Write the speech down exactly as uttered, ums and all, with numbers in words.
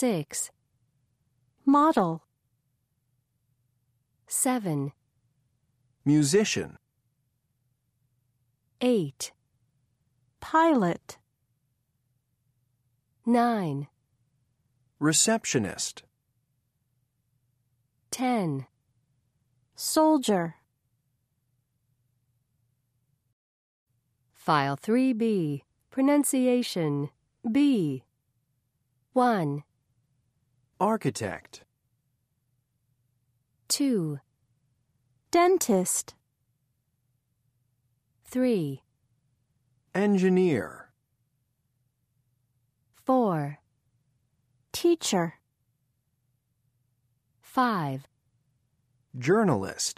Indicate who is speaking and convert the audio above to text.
Speaker 1: Six.
Speaker 2: Model.
Speaker 1: Seven.
Speaker 3: Musician.
Speaker 1: Eight.
Speaker 2: Pilot.
Speaker 1: Nine.
Speaker 3: Receptionist.
Speaker 1: Ten.
Speaker 2: Soldier.
Speaker 1: File three B. Pronunciation. B. One.
Speaker 3: Architect.
Speaker 1: Two.
Speaker 2: Dentist.
Speaker 1: Three.
Speaker 3: Engineer.
Speaker 1: Four.
Speaker 2: Teacher.
Speaker 1: Five.
Speaker 3: Journalist.